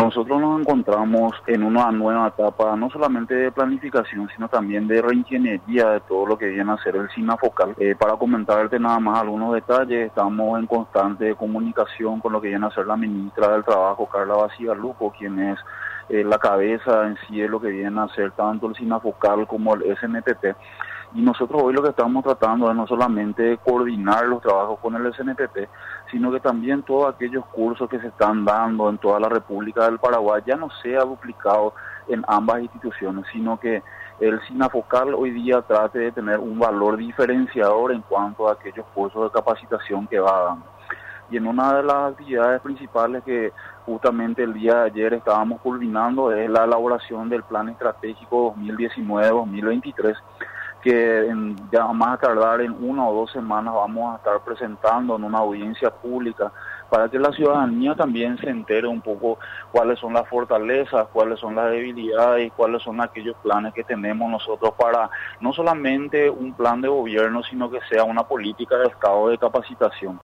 nosotros nos encontramos en una nueva etapa, no solamente de planificación, sino también de reingeniería de todo lo que viene a ser el SINAFOCAL. Para comentarte nada más algunos detalles, estamos en constante comunicación con lo que viene a ser la ministra del Trabajo, Carla Basigalupo, quien es la cabeza en sí de lo que viene a ser tanto el SINAFOCAL como el SNPP. Y nosotros hoy lo que estamos tratando es no solamente coordinar los trabajos con el SNPP, sino que también todos aquellos cursos que se están dando en toda la República del Paraguay ya no sea duplicado en ambas instituciones, sino que el SINAFOCAL hoy día trate de tener un valor diferenciador en cuanto a aquellos cursos de capacitación que va dando. Y en una de las actividades principales que justamente el día de ayer estábamos culminando es la elaboración del Plan Estratégico 2019-2023, que ya más a tardar en 1 o 2 semanas vamos a estar presentando en una audiencia pública para que la ciudadanía también se entere un poco cuáles son las fortalezas, cuáles son las debilidades y cuáles son aquellos planes que tenemos nosotros para no solamente un plan de gobierno, sino que sea una política de Estado de capacitación.